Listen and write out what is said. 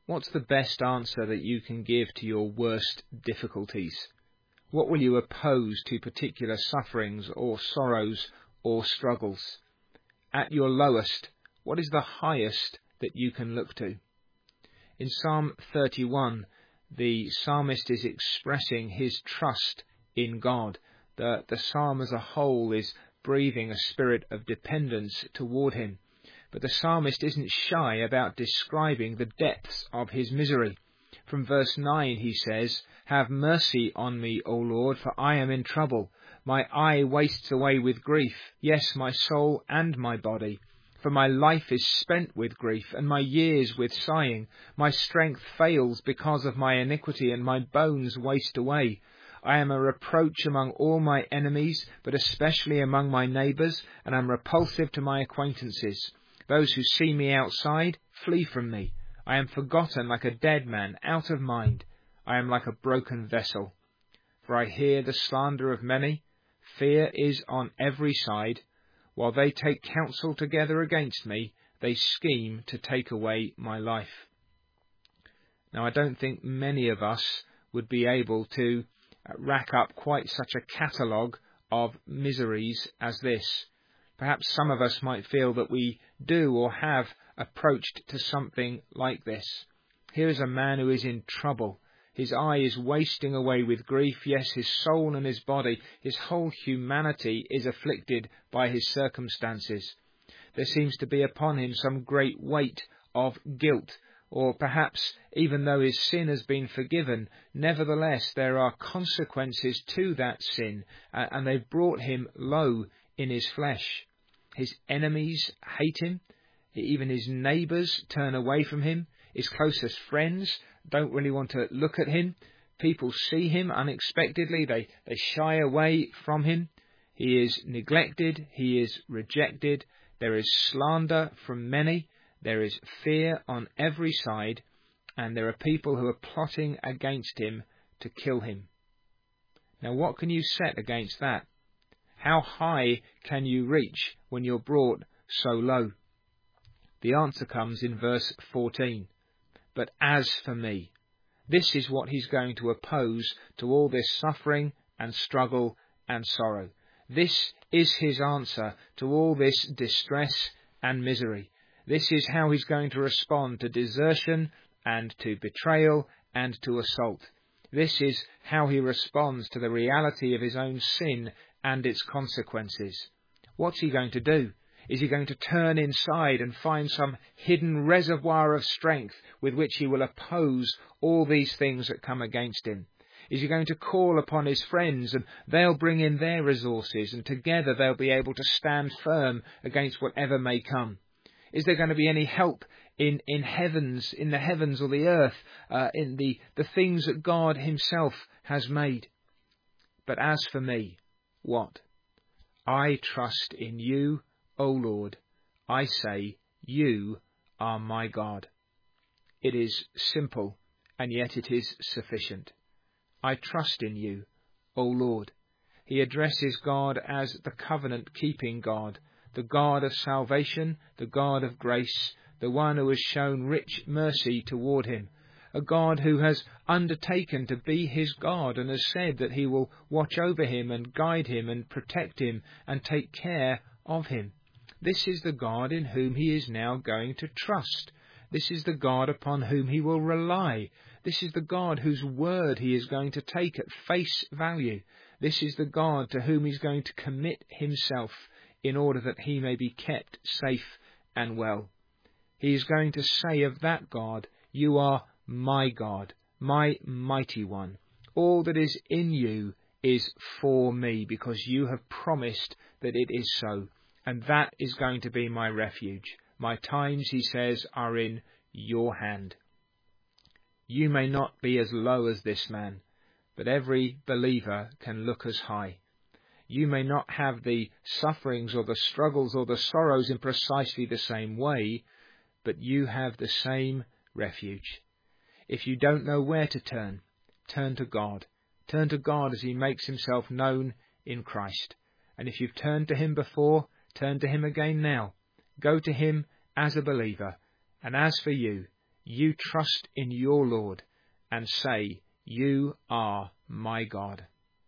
What's the best answer that you can give to your worst difficulties? What will you oppose to particular sufferings or sorrows or struggles? At your lowest, what is the highest that you can look to? In Psalm 31, the psalmist is expressing his trust in God. The psalm as a whole is breathing a spirit of dependence toward him. But the psalmist isn't shy about describing the depths of his misery. From verse 9 he says, "Have mercy on me, O Lord, for I am in trouble. My eye wastes away with grief, yes, my soul and my body. For my life is spent with grief, and my years with sighing. My strength fails because of my iniquity, and my bones waste away. I am a reproach among all my enemies, but especially among my neighbours, and am repulsive to my acquaintances. Those who see me outside flee from me. I am forgotten like a dead man, out of mind. I am like a broken vessel. For I hear the slander of many. Fear is on every side. While they take counsel together against me, they scheme to take away my life." Now, I don't think many of us would be able to rack up quite such a catalogue of miseries as this. Perhaps some of us might feel that we do or have approached to something like this. Here is a man who is in trouble. His eye is wasting away with grief. Yes, his soul and his body, his whole humanity is afflicted by his circumstances. There seems to be upon him some great weight of guilt, or perhaps even though his sin has been forgiven, nevertheless there are consequences to that sin, and they've brought him low in his flesh. His enemies hate him. Even his neighbours turn away from him. His closest friends don't really want to look at him. People see him unexpectedly. They shy away from him. He is neglected. He is rejected. There is slander from many. There is fear on every side. And there are people who are plotting against him to kill him. Now, what can you set against that? How high can you reach when you're brought so low? The answer comes in verse 14. "But as for me," this is what he's going to oppose to all this suffering and struggle and sorrow. This is his answer to all this distress and misery. This is how he's going to respond to desertion and to betrayal and to assault. This is how he responds to the reality of his own sin and its consequences. What's he going to do? Is he going to turn inside and find some hidden reservoir of strength with which he will oppose all these things that come against him? Is he going to call upon his friends and they'll bring in their resources and together they'll be able to stand firm against whatever may come? Is there going to be any help in the heavens or the earth, in the things that God himself has made? But as for me, what? I trust in you, O Lord. I say, you are my God. It is simple, and yet it is sufficient. I trust in you, O Lord. He addresses God as the covenant-keeping God, the God of salvation, the God of grace, the one who has shown rich mercy toward him, a God who has undertaken to be his God and has said that he will watch over him and guide him and protect him and take care of him. This is the God in whom he is now going to trust. This is the God upon whom he will rely. This is the God whose word he is going to take at face value. This is the God to whom he's going to commit himself in order that he may be kept safe and well. He is going to say of that God, you are my God, my mighty one. All that is in you is for me because you have promised that it is so. And that is going to be my refuge. My times, he says, are in your hand. You may not be as low as this man, but every believer can look as high. You may not have the sufferings or the struggles or the sorrows in precisely the same way, but you have the same refuge. If you don't know where to turn, turn to God. Turn to God as he makes himself known in Christ. And if you've turned to him before, turn to him again now. Go to him as a believer. And as for you, you trust in your Lord and say, "You are my God."